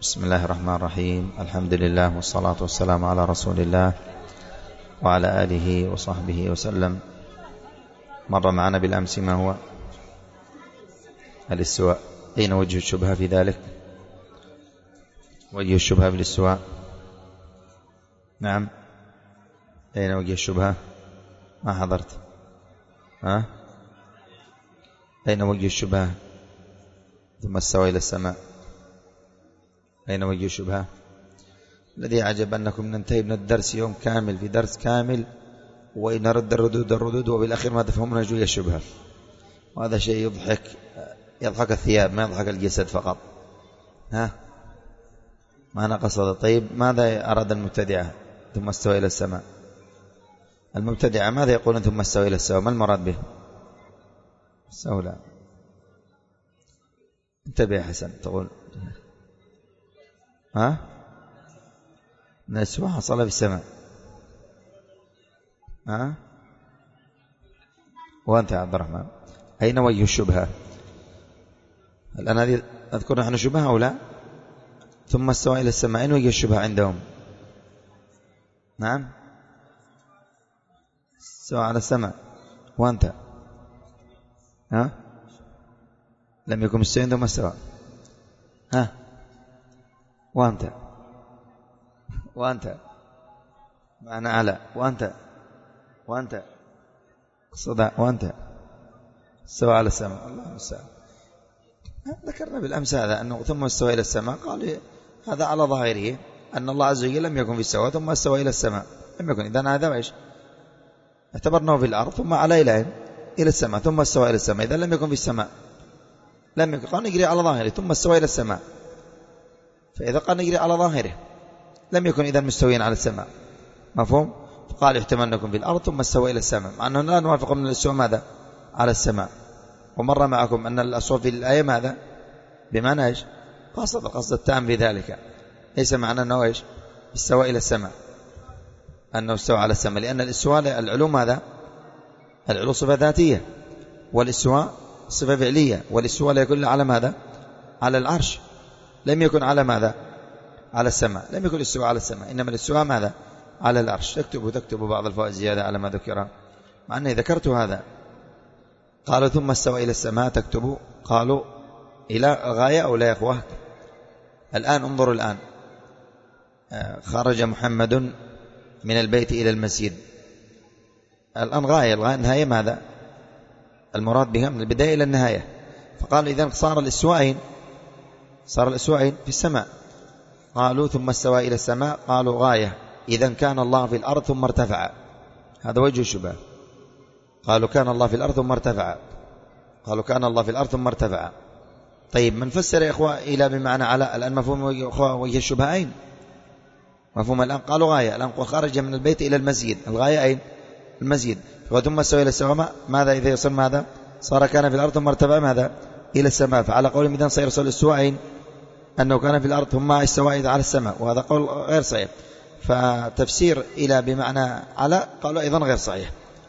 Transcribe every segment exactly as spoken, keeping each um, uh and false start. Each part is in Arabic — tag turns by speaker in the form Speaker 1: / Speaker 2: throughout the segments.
Speaker 1: بسم الله الرحمن الرحيم. الحمد لله والصلاة والسلام على رسول الله وعلى آله وصحبه وسلم. مر معنا بالأمس ما هو الاستواء. أين وجه الشبهة في ذلك؟ وجه الشبهة في الاستواء. نعم، أين وجه الشبهة؟ ما حضرت. ها؟ أين وجه الشبهة؟ ثم استوى إلى السماء. أين وجه الشبهة؟ الذي أعجب أنكم ننتهي من الدرس يوم كامل في درس كامل وإن رد الردود الردود وبالأخير ما تفهمون وجه الشبهة. وهذا شيء يضحك يضحك الثياب ما يضحك الجسد فقط. ها؟ ما أنا قصد. طيب ماذا أراد المبتدعة ثم استوى إلى السماء؟ المبتدعة ماذا يقولون ثم استوى إلى السماء؟ ما المراد به؟ سهولة. انتبه يا حسن. تقول ها؟ من الاستواء حصل في السماء. ها؟ وأنت يا عبد الرحمن أين وجه الشبهة؟ الآن هذه أذكر نحن شبهة أو لا؟ ثم استوى إلى السماء، أين وجه الشبهة عندهم؟ نعم، استوى على السماء. وأنت ها؟ لم يكن مستوى ثم استوى. ها؟ وأنت وأنت معنى على. وأنت وأنت صدى. وأنت استوى على السماء. الله المستعان. ذكرنا بالأمس هذا أنه ثم استوى إلى السماء، قال هذا على ظاهره أن الله عز وجل لم يكن في السماء ثم استوى إلى السماء، لم يكن. إذن هذا إيش؟ اعتبرناه في الأرض ثم على إلى إلى السماء ثم استوى إلى السماء. إذن لم يكن في السماء، لم يكن. قال نجري على ظاهره ثم استوى إلى السماء. فإذا قال نجري على ظاهره لم يكن إذن مستويا على السماء. مفهوم؟ فقال احتمال نكون في الأرض ثم استوى إلى السماء، مع أنه لا نوافق من الاستواء ماذا؟ على السماء. ومر معكم أن الأصل في الآية ماذا؟ بمعنى إيش؟ قصد القصد التام في ذلك، ليس معنى أنه إيش؟ استوى إلى السماء، أنه استوى على السماء، لأن الاستواء العلو ماذا؟ العلو صفة ذاتية، والاستواء صفة فعلية. والاستواء لا يكون على ماذا؟ على العرش. لم يكن على ماذا؟ على السماء. لم يكن الاستواء على السماء، إنما الاستواء ماذا؟ على العرش. تكتبوا تكتبوا بعض الفوائد زيادة على ما ذكر، مع أني ذكرت هذا. قالوا ثم استوى إلى السماء، تكتبوا قالوا إلى غاية أو لا يا أخوة. الآن انظروا الآن، خرج محمد من البيت إلى المسجد. الآن غاية، الغاية النهاية ماذا؟ المراد بها من البداية إلى النهاية. فقالوا إذن صار الاستواء صار الاستواء في السماء. قالوا ثم استوى إلى السماء، قالوا غاية، إذن كان الله في الأرض ثم ارتفع. هذا وجه الشبهة. قالوا كان الله في الأرض ثم ارتفع. قالوا كان الله في الأرض ثم ارتفع. طيب من فسر يا إخوة إلى بمعنى على؟ الآن مفهوم وجه الشبهة أين؟ مفهوم الآن. قالوا غاية، الآن خرج من البيت إلى المسجد، الغاية أين؟ المسجد. ثم استوى إلى السماء، ماذا إذا يصير ماذا؟ صار كان في الأرض ثم ارتفع ماذا؟ إلى السماء. فعلى قولهم إذن سيرسل الاستواء أين؟ أنه كان في الأرض ثم استوى على السماء، وهذا قول غير صحيح. فتفسير إلى بمعنى على قالوا أيضا غير صحيح،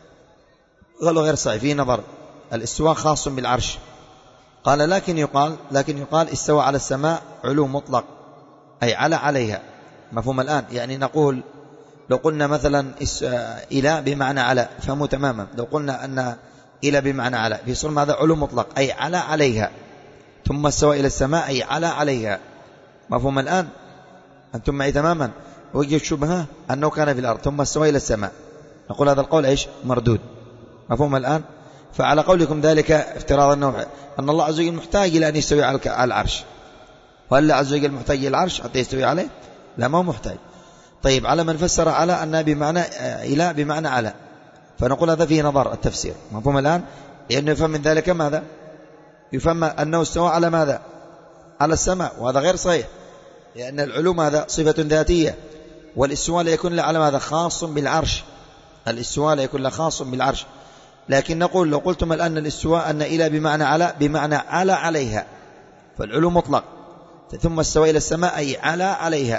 Speaker 1: قالوا غير صحيح في نظر. الاستواء خاص بالعرش. قال لكن يقال لكن يقال استوى على السماء علو مطلق، أي على عليها. مفهوم الآن؟ يعني نقول لو قلنا مثلا إلى بمعنى على، فهموا تماما. لو قلنا أن إلى بمعنى على في صور ماذا؟ علو مطلق، أي على عليها. ثم استوى إلى السماء، أي على عليها. مفهوم الآن؟ أنتم معي تماما. وجه الشبهة أنه كان في الأرض ثم استوى إلى السماء، نقول هذا القول إيش؟ مردود. مفهوم الآن؟ فعلى قولكم ذلك افتراض أنه أن الله عز وجل محتاج إلى أن يستوي على العرش. وهل الله عز وجل محتاج إلى العرش حتى يستوي عليه؟ لا، ما هو محتاج. طيب على من فسر على أن بمعنى إلى بمعنى على، فنقول هذا فيه نظر التفسير. مفهوم الآن؟ لأنه يفهم من ذلك ماذا؟ يفهم أنه استوى على ماذا؟ على السماء، وهذا غير صحيح، لأن العلو ماذا؟ صفة ذاتية، والاستواء لا يكون على ماذا؟ خاص بالعرش. الاستواء لا يكون خاص بالعرش. لكن نقول لو قلتم الآن الاستواء أن إلى بمعنى على بمعنى على عليها، فالعلو مطلق. ثم استوى إلى السماء، أي على عليها.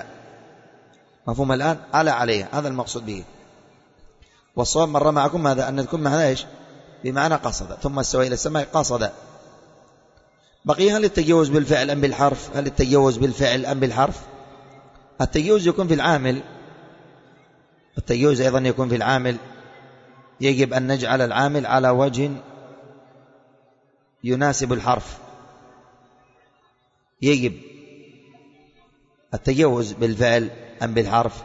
Speaker 1: مفهوم الآن؟ على عليها، هذا المقصود به. والصواب مر معكم هذا أن تكون معنى إيش؟ بمعنى قصد. ثم استوى إلى السماء قصد. بقي هل التجوز بالفعل أم بالحرف؟ هل التجوز بالفعل أم بالحرف؟ التجوز يكون في العامل، التجوز أيضا يكون في العامل. يجب أن نجعل العامل على وجه يناسب الحرف. يجب التجوز بالفعل أم بالحرف؟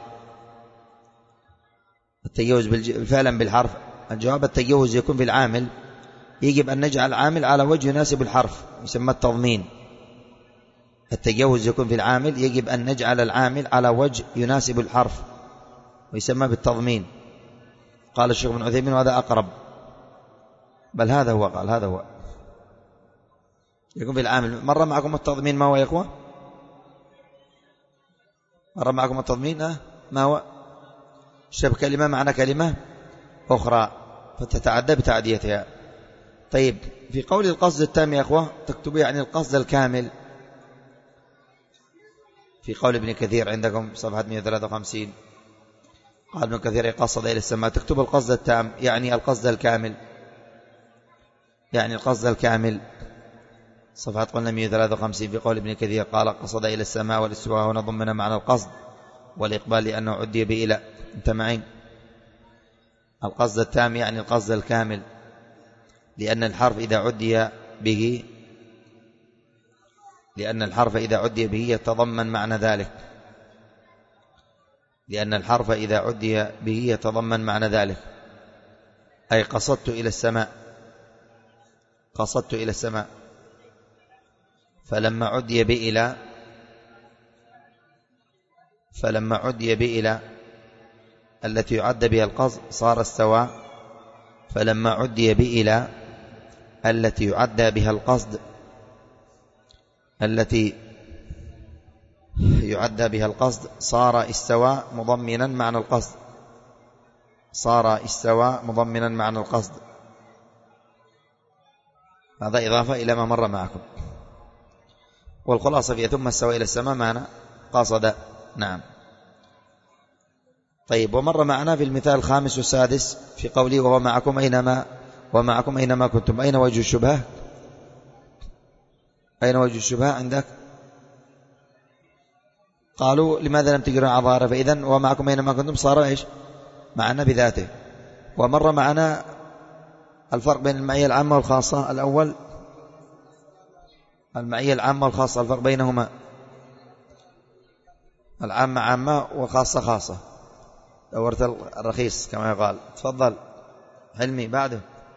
Speaker 1: التجوز بالفعل أم بالحرف؟ الجواب التجوز يكون في العامل. يجب أن نجعل العامل على وجه يناسب الحرف، يسمى التضمين. التجوز يكون في العامل، يجب أن نجعل العامل على وجه يناسب الحرف ويسمى بالتضمين. قال الشيخ ابن عثيمين وهذا أقرب، بل هذا هو، قال هذا هو يكون في العامل. مر معكم التضمين ما هو يا إخوة؟ مر معكم التضمين أه؟ ما هو؟ شبه كلمة معنى كلمة أخرى فتتعدى بتعديتها. طيب في قول القصد التام يا أخوة تكتبوا يعني القصد الكامل. في قول ابن كثير عندكم صفحة مئة وثلاثة وخمسين قال ابن كثير قصد إلى السماء، تكتب القصد التام يعني القصد الكامل، يعني القصد الكامل. صفحة قلنا مئة وثلاثة وخمسين في قول ابن كثير قال قصد إلى السماء والاستواء هنا ضمن معنى القصد والإقبال لأنه عدي بإلى. انت معين؟ القصد التام يعني القصد الكامل، لأن الحرف إذا عدي به لأن الحرف إذا عدي به يتضمن معنى ذلك لأن الحرف إذا عدي به يتضمن معنى ذلك أي قصدت إلى السماء، قصدت إلى السماء. فلما عدي بإلى فلما عدي بإلى التي يعد بها القصد صار استوى. فلما عدي بإلى التي يعد بها القصد التي يعد بها القصد صار استوى مضمنا معنى القصد صار استوى مضمنا معنى القصد. هذا إضافة إلى ما مر معكم. والخلاصة فيها ثم استوى إلى السماء معنى قصد. نعم. طيب ومر معنا في المثال الخامس والسادس في قوله وهو معكم أينما ومعكم أينما كنتم. أين وجه الشبهة؟ أين وجه الشبهة عندك؟ قالوا لماذا لم تجروا عبارة؟ فإذن ومعكم أينما كنتم صار إيش؟ معنا بذاته. ومر معنا الفرق بين المعية العامة والخاصة. الأول المعية العامة والخاصة الفرق بينهما. العامة عامة وخاصة خاصة. دورت الرخيص كما يقال. تفضل حلمي بعده.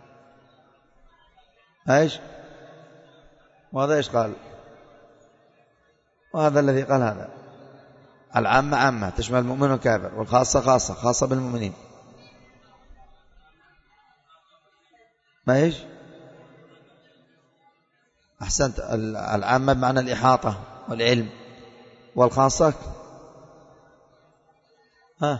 Speaker 1: ايش؟ وهذا ايش قال؟ وهذا الذي قال هذا. العامة عامة تشمل المؤمن والكافر، والخاصة خاصة خاصة بالمؤمنين. ما ايش؟ أحسنت. العامة بمعنى الإحاطة والعلم، والخاصة ها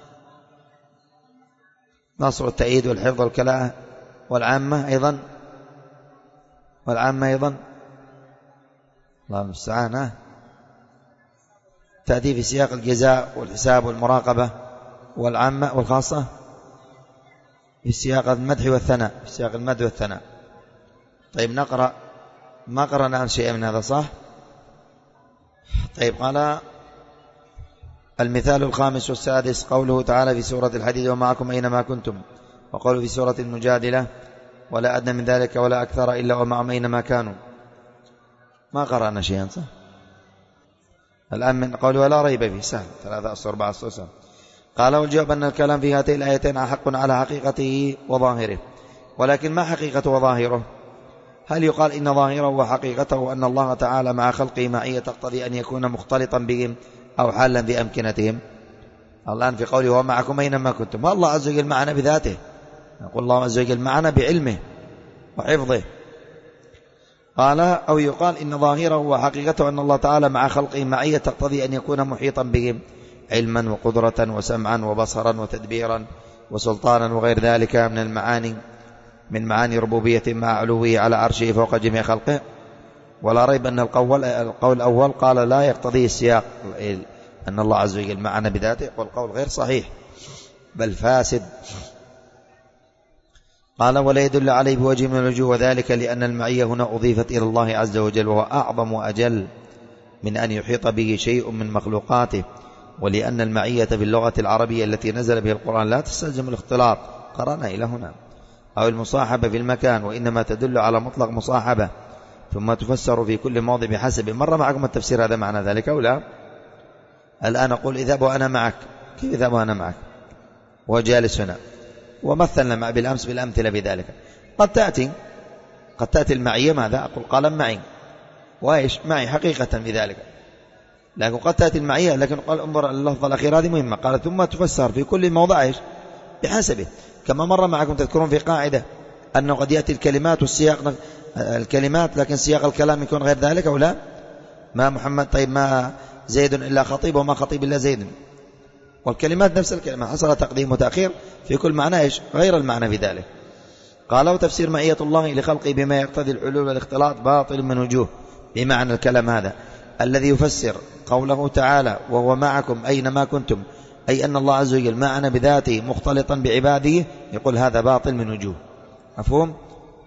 Speaker 1: نصر التأييد والحفظ والكلاءة. والعامة أيضا والعامة أيضا الله المستعان ها تأتي في سياق الجزاء والحساب والمراقبة. والعامة والخاصة في سياق المدح والثناء، في سياق المدح والثناء. طيب نقرأ. ما قرأنا عن شيء من هذا صح؟ طيب قال المثال الخامس والسادس قوله تعالى في سورة الحديد ومعكم أينما كنتم، وقوله في سورة المجادلة ولا أدنى من ذلك ولا أكثر إلا ومعهم أينما كانوا. ما قرأنا شيئا صح؟ الآن من قوله ولا ريب فيه سهل. ثلاثة أسطر أربعة أسطر سهل. قال والجواب أن الكلام في هاتين الآيتين حق على حقيقته وظاهره. ولكن ما حقيقة وظاهره؟ هل يقال إن ظاهره وحقيقته أن الله تعالى مع خلقه معية تقتضي أن يكون مختلطا بهم أو حالا بأمكنتهم؟ الآن في قوله ومعكم أينما كنتم، والله عز وجل معنا بذاته، يقول الله عز وجل معنا بعلمه وحفظه. قال أو يقال إن ظاهره وحقيقته أن الله تعالى مع خلقه معية تقتضي أن يكون محيطا بهم علما وقدرة وسمعا وبصرا وتدبيرا وسلطانا وغير ذلك من المعاني من معاني ربوبية مع علوه على عرشه فوق جميع خلقه. ولا ريب أن القول, القول الأول قال لا يقتضي السياق أن الله عز وجل معنا بذاته، والقول غير صحيح بل فاسد. قال ولا يدل عليه بوجه من الوجوه، وذلك لأن المعية هنا أضيفت إلى الله عز وجل، وهو أعظم وأجل من أن يحيط به شيء من مخلوقاته، ولأن المعية في اللغة العربية التي نزل بها القرآن لا تستلزم الاختلاط، قرأنا إلى هنا، أو المصاحبة في المكان، وإنما تدل على مطلق مصاحبة ثم تفسر في كل موضع بحسب. مر معكم التفسير هذا معنى ذلك أو لا؟ الآن أقول اذهب وأنا معك، كيف اذهب وأنا معك وجالس هنا؟ ومثلنا بالأمس بالأمثلة بذلك. قد تأتي قد تأتي المعية ماذا؟ أقول قال معي، وإيش معي حقيقة بذلك، لكن قد تأتي المعية، لكن قال انظر اللفظة الأخيرة هذه مهمة، قال ثم تفسر في كل موضع إيش بحسبه. كما مر معكم تذكرون في قاعدة أنه قد يأتي الكلمات والسياق الكلمات لكن سياق الكلام يكون غير ذلك أو لا؟ ما محمد طيب ما زيد إلا خطيب وما خطيب إلا زيد، والكلمات نفس الكلمة، حصل تقديم وتأخير في كل معنى إيش غير المعنى في ذلك. قالوا تفسير معية الله لخلقه بما يقتضي الحلول والاختلاط باطل من وجوه، بمعنى الكلام هذا الذي يفسر قوله تعالى وهو معكم أينما كنتم، أي أن الله عز وجل معنا بذاته مختلطا بعباده، يقول هذا باطل من وجوه. مفهوم؟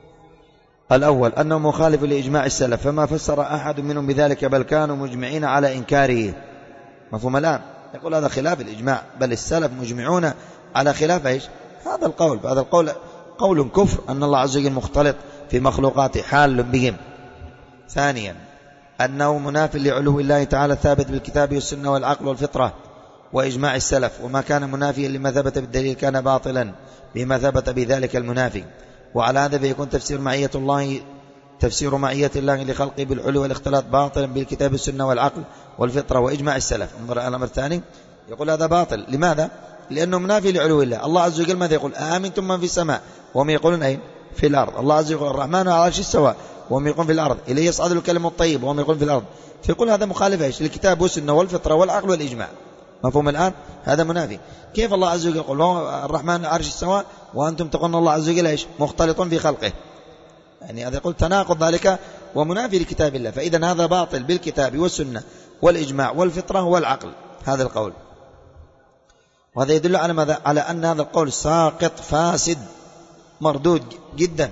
Speaker 1: الأول أنه مخالف لإجماع السلف، فما فسر أحد منهم بذلك بل كانوا مجمعين على إنكاره. مفهوم الآن؟ يقول هذا خلاف الإجماع، بل السلف مجمعون على خلاف إيش هذا القول. هذا القول قول كفر، أن الله عز وجل مختلط في مخلوقاته حال بهم. ثانيا أنه مناف لعلو الله تعالى ثابت بالكتاب والسنة والعقل والفطرة وإجماع السلف، وما كان منافيا لما ثبت بالدليل كان باطلا بما ثبت بذلك المنافي. وعلى هذا فيكون تفسير معية الله تفسير معية الله لخلقه بالعلو والاختلاط باطلا بالكتاب والسنة والعقل والفطرة وإجماع السلف. انظر الأمر الثاني، يقول هذا باطل. لماذا؟ لأنه منافي لعلو الله. الله عز وجل ماذا يقول؟ آمنتم من في السماء وهم يقولون أين؟ في الأرض. الله عز وجل الرحمن على العرش استوى وهم يقولون في الأرض، إليه يصعد الكلم الطيب وهم يقولون في الأرض. فيقول هذا مخالف إيش للكتاب والسنة والفطرة والعقل والإجماع. مفهوم الآن؟ هذا منافي. كيف الله عز وجل يقول الرحمن على العرش استوى وأنتم تقولون الله عز وجل إيش مختلط في خلقه؟ يعني هذا يقول تناقض ذلك ومنافي لكتاب الله. فإذا هذا باطل بالكتاب والسنة والإجماع والفطرة والعقل هذا القول. وهذا يدل على ماذا؟ على أن هذا القول ساقط فاسد مردود جدا.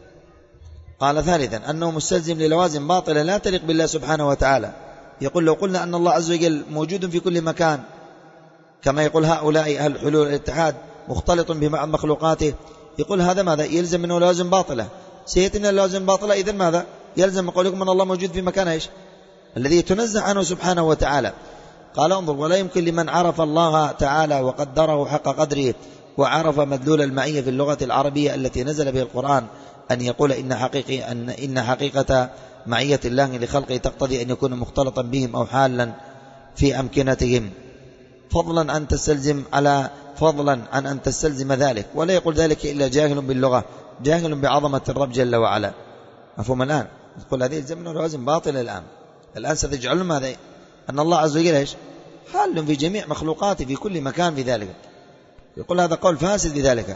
Speaker 1: قال ثالثا أنه مستلزم للوازم باطلة لا تليق بالله سبحانه وتعالى. يقول لو قلنا أن الله عز وجل موجود في كل مكان كما يقول هؤلاء أهل الحلول الاتحاد مختلط بمع مخلوقاته، يقول هذا ماذا؟ يلزم منه لوازم باطلة. سيتنا اللوازم باطلة، إذن ماذا؟ يلزم قولكم أن الله موجود في مكان إيش الذي يتنزه عنه سبحانه وتعالى. قال انظر ولا يمكن لمن عرف الله تعالى وقدره حق قدره وعرف مدلول المعية في اللغة العربية التي نزل به القرآن أن يقول إن حقيقة, أن إن حقيقة معية الله لخلقه تقتضي أن يكون مختلطا بهم أو حالا في أمكنتهم، فضلا أن تستلزم على فضلا عن أن تستلزم ذلك. ولا يقول ذلك إلا جاهل باللغة جاهل بعظمة الرب جل وعلا. مفهوم الآن؟ يقول هذه الزمن لوازم باطلة. الآن الآن ستجعلون ماذا؟ أن الله عز وجل إيش حال في جميع مخلوقاته في كل مكان في ذلك. يقول هذا قول فاسد بذلك.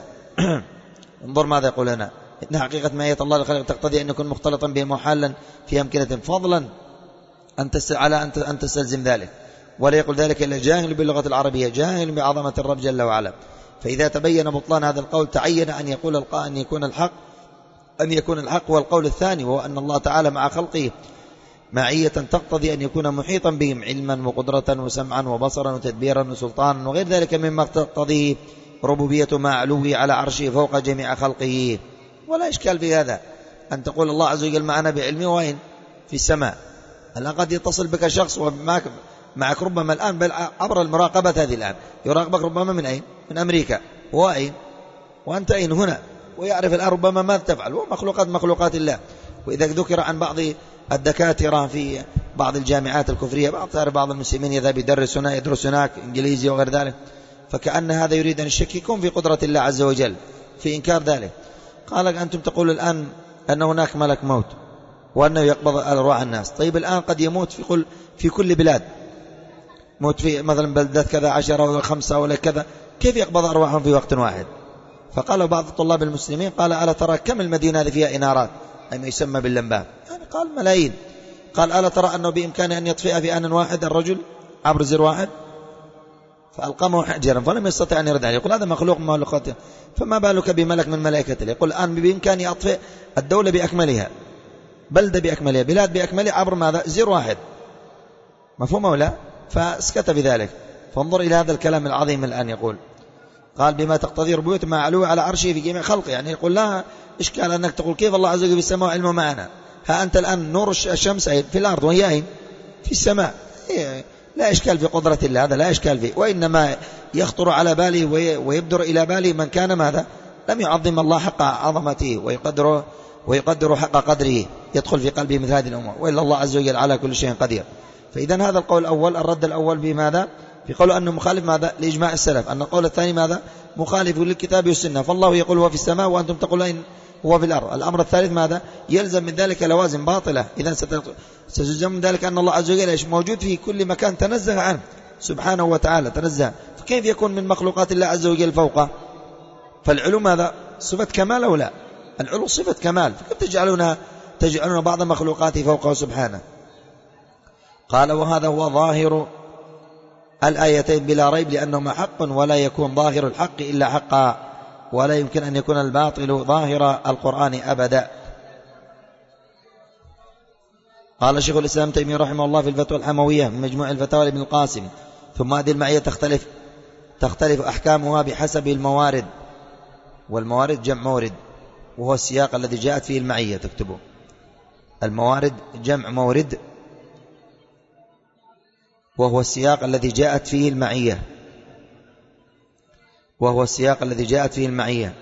Speaker 1: انظر ماذا يقول هنا، إن حقيقة معية الله لخلقه تقتضي أن يكون مختلطا بهم وحالا في أمكنة، فضلا أن على أن تستلزم ذلك. ولا يقول ذلك إلا جاهل باللغة العربية جاهل بعظمة الرب جل وعلا. فإذا تبين بطلان هذا القول تعين أن يقول القائل أن يكون الحق أن يكون الحق هو القول الثاني، وهو أن الله تعالى مع خلقه معية تقتضي أن يكون محيطا بهم علما وقدرة وسمعا وبصرا وتدبيرا وسلطانا وغير ذلك مما تقتضيه ربوبية مع علوه على عرشه فوق جميع خلقه. ولا إشكال في هذا أن تقول الله عز وجل معنا بعلمه وين؟ في السماء. الآن قد يتصل بك شخص ومعك معك ربما الآن بل عبر المراقبة هذه الآن يراقبك ربما من أين؟ من أمريكا. هو أين؟ وأنت أين هنا؟ ويعرف الآن ربما ماذا تفعل. ومخلوقات مخلوقات الله. وإذا ذكر عن بعض الدكاترة في بعض الجامعات الكفرية بعض بعض المسلمين يذهب يدرس هنا يدرس هناك إنجليزي وغير ذلك، فكأن هذا يريد أن يشككون في قدرة الله عز وجل في إنكار ذلك. قال أنتم تقول الآن أن هناك ملك موت وأنه يقبض أرواح الناس. طيب الآن قد يموت في كل في كل بلاد، موت في مثلا بلدات كذا عشرة ولا خمسة ولا كذا، كيف يقبض أرواحهم في وقت واحد؟ فقال بعض الطلاب المسلمين قال ألا ترى كم المدينة هذه فيها إنارات أي ما يسمى باللمبات؟ يعني قال ملايين. قال ألا ترى أنه بإمكانه أن يطفئ في آن واحد الرجل عبر زر واحد؟ فألقمه حجرا فلم يستطع أن يرد عليه. يقول هذا مخلوق من مخلوقاته، فما بالك بملك من ملائكته. يقول الآن بإمكاني أطفئ الدولة بأكملها، بلدة بأكملها، بلاد بأكملها، عبر ماذا؟ زر واحد. مفهوم أو لا؟ فاسكت بذلك. فانظر إلى هذا الكلام العظيم الآن. يقول قال بما تقتضي ربوبيته مع علو على عرشه في جميع خلقه. يعني يقول لا إشكال أنك تقول كيف الله عز وجل في السماء وعلمه معنا. ها أنت الآن نور الشمس في الأرض وهي أين؟ في السماء. لا إشكال في قدرة الله، هذا لا إشكال فيه. وإنما يخطر على باله ويبدر إلى باله من كان ماذا؟ لم يعظم الله حق عظمته ويقدر ويقدر حق قدره، يدخل في قلبه مثل هذه الأمور. وإلا الله عز وجل على كل شيء قدير. فإذا هذا القول الأول، الرد الأول بماذا؟ في قوله أنه مخالف ماذا؟ لإجماع السلف. أن القول الثاني ماذا؟ مخالف للكتاب والسنة. فالله يقول هو في السماء وأنتم تقولون هو في الأرض. الأمر الثالث ماذا؟ يلزم من ذلك لوازم باطلة. إذا ستلزم من ذلك أن الله عز وجل موجود في كل مكان تنزه عنه سبحانه وتعالى، تنزه. فكيف يكون من مخلوقات الله عز وجل فوقه؟ فالعلو ماذا؟ صفة كمال أو لا؟ العلو صفة كمال، فكيف تجعلونها تجعلون بعض مخلوقاته فوقه سبحانه؟ قال وهذا هو ظاهر الآيتين بلا ريب، لأنهما حق ولا يكون ظاهر الحق إلا حقا، ولا يمكن أن يكون الباطل ظاهر القرآن أبدا. قال شيخ الإسلام تيمية رحمه الله في الفتوى الحموية من مجموع الفتاوى لابن القاسم: ثم هذه المعية تختلف تختلف أحكامها بحسب الموارد. والموارد جمع مورد، وهو السياق الذي جاءت فيه المعية. تكتبه الموارد جمع مورد، وهو السياق الذي جاءت فيه المعية وهو السياق الذي جاءت فيه المعية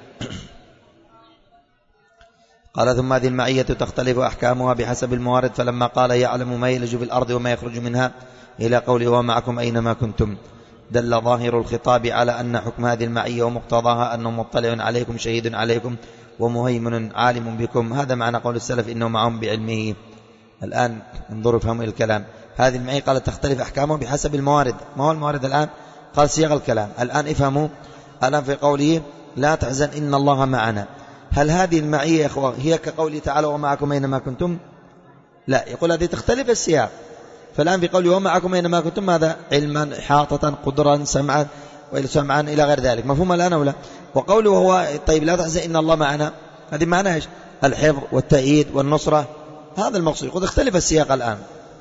Speaker 1: قال ثم هذه المعية تختلف أحكامها بحسب الموارد. فلما قال يعلم ما يلج في الأرض وما يخرج منها إلى قوله ومعكم أينما كنتم، دل ظاهر الخطاب على أن حكم هذه المعية ومقتضاها أنه مطلع عليكم شهيد عليكم ومهيمن عالم بكم. هذا معنى قول السلف إنه معهم بعلمه. الآن انظروا فهموا الكلام. هذه المعية قالت تختلف أحكامها بحسب الموارد. ما هو الموارد الآن؟ قال صيغ الكلام. الآن افهموا الآن في قوله لا تحزن إن الله معنا. هل هذه المعية يا إخوة هي كقوله تعالى ومعكم أينما كنتم؟ لا، يقول هذه تختلف السياق. فالآن في قوله ومعكم أينما كنتم ماذا؟ علما، إحاطة، قدرا، سمعا وسمعا إلى غير ذلك. مفهوم الآن ولا؟ وقوله هو طيب لا تحزن إن الله معنا، هذه معناها إيش؟ الحفظ والتأييد والنصرة، هذا المقصود. يقول اختلف السياق الآن.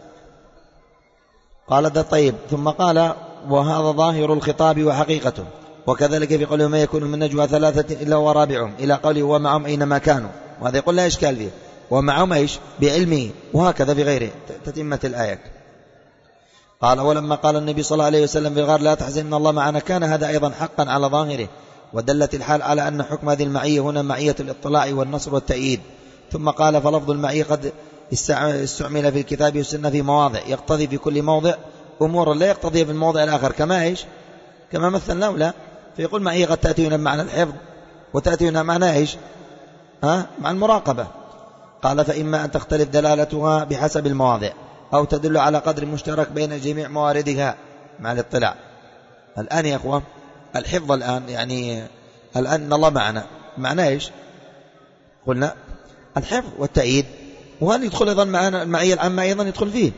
Speaker 1: قال ده طيب. ثم قال وهذا ظاهر الخطاب وحقيقته. وكذلك في قوله ما يكون من نجوى ثلاثة إلا ورابعهم إلى قوله ومعهم أينما كانوا، وهذا يقول لا إشكال فيه. ومعهم إيش؟ بعلمه. وهكذا في غيره تتمة الآية. قال ولما قال النبي صلى الله عليه وسلم في الغار لا تحزن إن الله معنا، كان هذا أيضا حقا على ظاهره، ودلت الحال على أن حكم هذه المعية هنا معية الاطلاع والنصر والتأييد. ثم قال فلفظ المعية قد استعمل في الكتاب والسنة في مواضع يقتضي في كل موضع أمور لا يقتضي في الموضع الآخر، كما إيش؟ كما مثلنا ولا؟ فيقول معية قد تأتي هنا معنى الحفظ وتأتي هنا معنى إيش؟ ها؟ مع المراقبة. قال فإما أن تختلف دلالتها بحسب المواضع أو تدل على قدر مشترك بين جميع مواردها مع الاطلاع. الآن يا أخوة الحفظ الآن يعني الآن الله معنا، معنى إيش؟ قلنا الحفظ والتأييد. وهل يدخل أيضا معنا المعية العامة أيضا يدخل فيه؟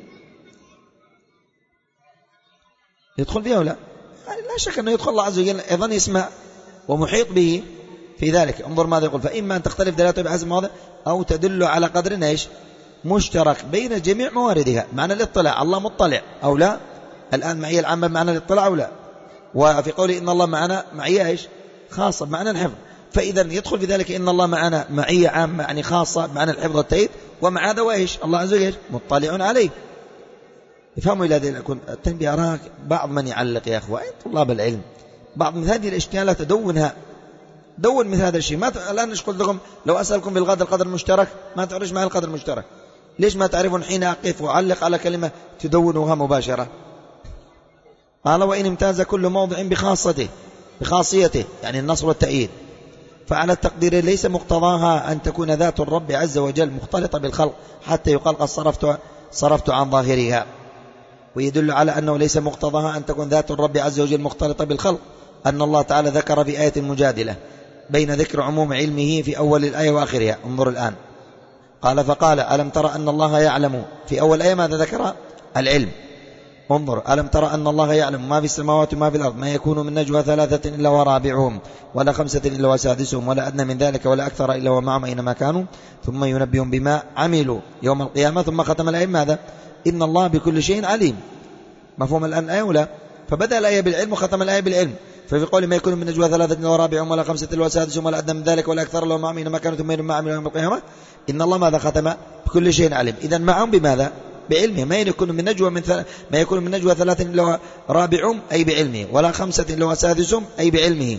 Speaker 1: يدخل فيه ولا؟ لا شك أنه يدخل. الله عز وجل أيضا يسمع ومحيط به في ذلك. انظر ماذا يقول فإما أن تختلف دلالته بحسب المواضع أو تدل على قدر إيش؟ مشترك بين جميع مواردها. معنى الاطلاع الله مطلع أو لا؟ الآن معية العامة معنى الاطلاع أو لا؟ وفي قوله إن الله معنا معية إيش؟ خاصة بمعنى الحفظ. فإذا يدخل في ذلك إن الله معنا معية عامة يعني خاصة بمعنى الحفظ والتأييد، ومع هذا وإيش؟ الله عز وجل مطلع عليه. يفهموا إلى ذلك. التنبيه أراك بعض من يعلق يا أخوة طلاب العلم بعض من هذه الاشكالات دونها، دون مثل هذا الشيء. ما ت... الآن إيش قلت لكم لو أسألكم بالغد القدر المشترك ما تعرفش مع القدر المشترك، ليش ما تعرفون حين أقف وأعلق على كلمة تدونها مباشرة؟ قال وإن امتاز كل موضع بخاصته بخاصيته يعني النصر والتأييد، فعلى التقدير ليس مقتضاها أن تكون ذات الرب عز وجل مختلطة بالخلق حتى يقال قد صرفت, صرفت عن ظاهرها. ويدل على أنه ليس مقتضاها أن تكون ذات الرب عز وجل مختلطة بالخلق أن الله تعالى ذكر في آية مجادلة بين ذكر عموم علمه في أول الآية وآخرها. انظر الآن. قال فقال ألم ترى أن الله يعلم، في أول آية ماذا ذكر؟ العلم. انظر ألم ترى أن الله يعلم ما في السماوات وما في الأرض ما يكون من نجوى ثلاثة إلا ورابعهم ولا خمسة إلا وسادسهم ولا أدنى من ذلك ولا أكثر إلا ومعهم أينما كانوا ثم ينبئهم بما عملوا يوم القيامة. ثم ختم الآية ماذا؟ إن الله بكل شيء عليم. مفهوم الآن الآية ولا؟ فبدأ الآية بالعلم وختم الآية بالعلم. ففي قول ما يكون من نجوى ثلاثة إلا ورابعهم ولا خمسة إلا وسادسهم ولا أدنى من ذلك ولا أكثر إلا ومعهم أينما كانوا ثم ينبئهم بما عملوا يوم القيامة إن الله ماذا ختم؟ بكل شيء عليم. إذن معهم بماذا؟ بعلمه. ما يكون من نجوى من ثل... ما يكون من نجوى ثلاثة إلا رابعهم أي بعلمه ولا خمسة إلا سادسهم أي بعلمه.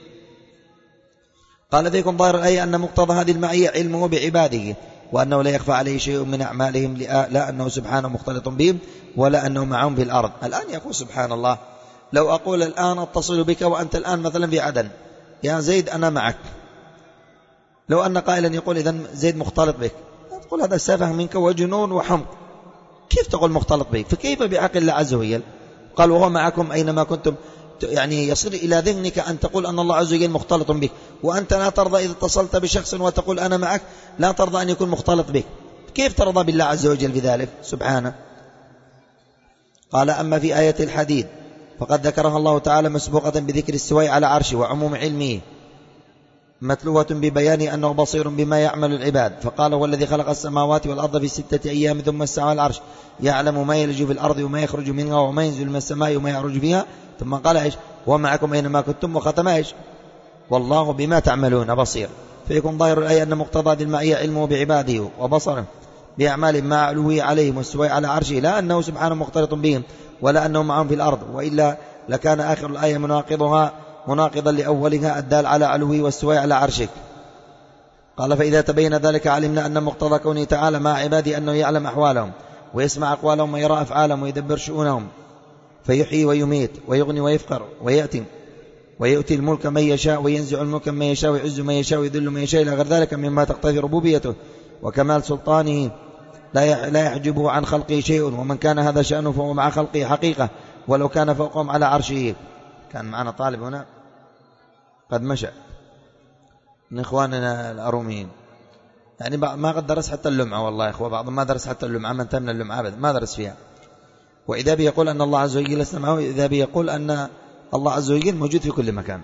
Speaker 1: قال فيكم ظاهر الآية أن مقتضى هذه المعية علمه بعباده وأنه لا يخفى عليه شيء من أعمالهم لا أنه سبحانه مختلط بهم ولا أنه معهم في الأرض. الآن يقول سبحان الله لو أقول الآن أتصل بك وأنت الآن مثلا في عدن يا زيد أنا معك، لو أن قائلا يقول إذن زيد مختلط بك تقول هذا سفه منك وجنون وحمق. كيف تقول مختلط بك؟ فكيف بعقل الله عز وجل؟ قال وهو معكم أينما كنتم. يعني يصير إلى ذهنك أن تقول أن الله عز وجل مختلط بك وأنت لا ترضى إذا اتصلت بشخص وتقول أنا معك لا ترضى أن يكون مختلط بك. كيف ترضى بالله عز وجل بذلك سبحانه؟ قال أما في آية الحديد فقد ذكرها الله تعالى مسبوقة بذكر استواء على عرشه وعموم علمه متلوة ببيان أنه بصير بما يعمل العباد. فقال هو الذي خلق السماوات والأرض في ستة أيام ثم استوى على العرش يعلم ما يلج في الأرض وما يخرج منها وما ينزل من السماء وما يعرج فيها ثم قال إيش ومعكم أينما كنتم وختم إيش والله بما تعملون بصير. فيكون ظاهر الآية أن مقتضى ذي المعية علمه بعباده وبصره بأعمال ما علوه عليهم واستوى على عرشه لا أنه سبحانه مختلط بهم ولا أنه معهم في الأرض وإلا لكان آخر الآية مناقضها مناقضا لأولها الدال على علوه واستواء على عرشك. قال فإذا تبين ذلك علمنا أن مقتضى كونه تعالى مع عباده أنه يعلم أحوالهم ويسمع أقوالهم ويرى أفعالهم ويدبر شؤونهم فيحيي ويميت ويغني ويفقر ويأتي ويؤتي الملك من يشاء وينزع الملك من يشاء ويعز من يشاء ويذل من يشاء إلى غير ذلك مما تقتضي ربوبيته وكمال سلطانه لا يحجبه عن خلقه شيء. ومن كان هذا شأنه فهو مع خلقه حقيقة ولو كان فوقهم على عرشه. كان معنا طالب هنا قد مشى من إخواننا الأروميين يعني ما قد درس حتى اللمعة والله يا إخوة بعضهم ما درس حتى اللمعة من تمنى اللمعة أبدا ما درس فيها. وإذا بي يقول أن الله عز وجل اسمعه وإذا بي يقول أن الله عز وجل موجود في كل مكان.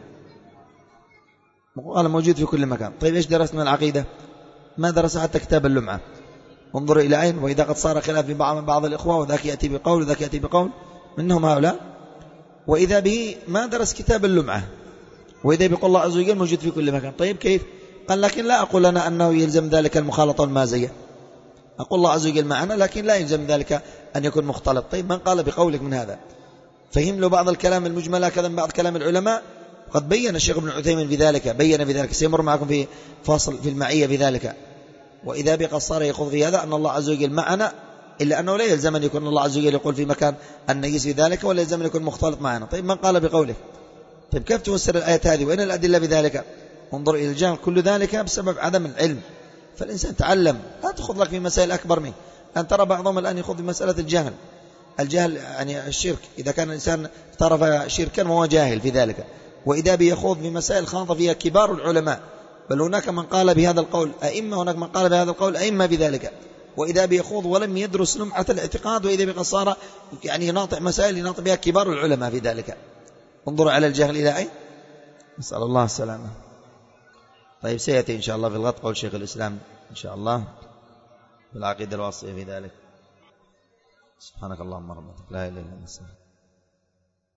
Speaker 1: قال موجود في كل مكان. طيب إيش درسنا العقيدة؟ ما درس حتى كتاب اللمعة. انظر إلى أين. وإذا قد صار خلاف في بعض بعض الإخوة وذاك يأتي بقول وذاك يأتي بقول منهم هؤلاء. وإذا به ما درس كتاب اللمعة وإذا بيقول الله عز وجل موجود في كل مكان. طيب كيف؟ قال لكن لا أقول لنا أنه يلزم ذلك المخالطة والمازية. أقول الله عز وجل معنا لكن لا يلزم ذلك أن يكون مختلط. طيب من قال بقولك من هذا؟ فهم له بعض الكلام المجمل كذا من بعض كلام العلماء. قد بين الشيخ ابن عثيمين بذلك بين بذلك سيمر معكم في فاصل في المعية بذلك. وإذا بقى صار يخوض في هذا أن الله عز وجل معنا إلا أنه لا يلزم أن يكون الله عز وجل يقول في مكان أن نجلس في ذلك ولا يلزم أن يكون مختلط معنا. طيب من قال بقوله؟ طيب كيف تفسر الآيات هذه وين الأدلة بذلك؟ انظر إلى الجهل. كل ذلك بسبب عدم العلم. فالإنسان تعلم لا تأخذ لك في مسائل أكبر منه. أن ترى بعضهم الآن يخوض في مسألة الجهل. الجهل يعني الشرك إذا كان الإنسان اقترف شركا وهو جاهل في ذلك. وإذا بيخوض في مسائل خاض فيها كبار العلماء بل هناك من قال بهذا القول أئمة هناك من قال بهذا القول أئمة بذلك. وإذا بيخوض ولم يدرس لمعة الاعتقاد وإذا بقى صار يعني يناطع مسائل يناطع بها كبار العلماء في ذلك. انظروا على الجهل إلى أين. نسأل الله السلامة. طيب سيأتي إن شاء الله في الغد قول شيخ الإسلام إن شاء الله في العقيدة الواسطية في ذلك. سبحانك اللهم ربنا لا إله إلا أنت.